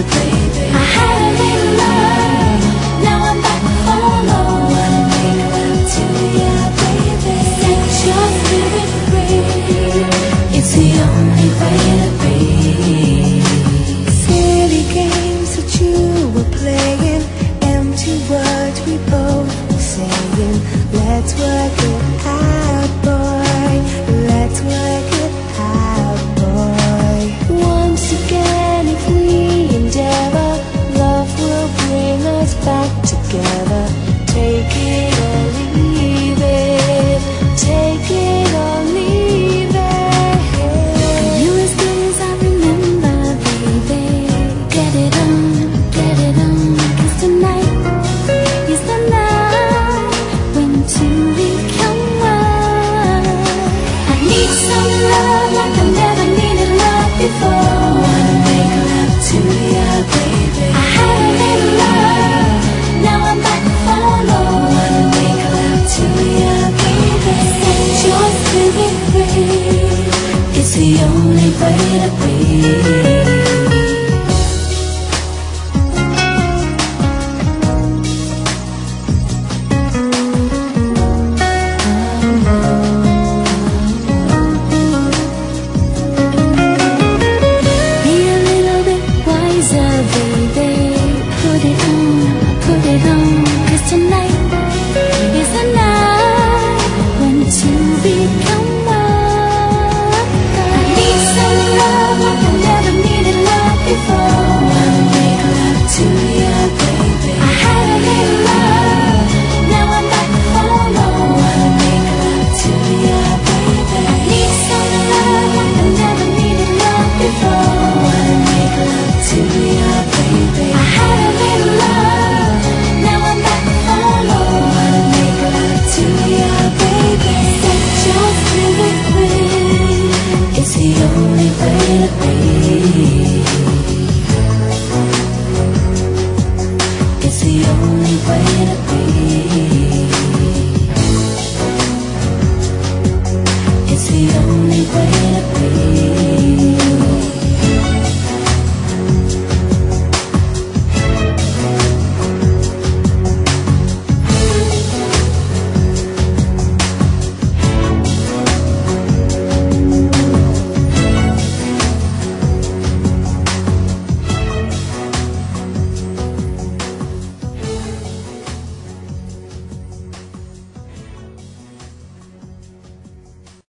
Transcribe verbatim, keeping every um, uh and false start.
baby. I had a little love, now I'm back for more. Wanna make love to ya, baby. Set your spirit free, it's the only way to be. Silly games that you were playing, empty words we both were saying. Let's work it out, boy. Let's work it out, boy. Once again, if we endeavor, love will bring us back together. Take it or leave it. Take it or leave it. You as good as I remember, baby. Get it on, get it on. 'Cause tonight is the night when two become one. I need some love like I never needed love before. Wanna make love to ya, baby.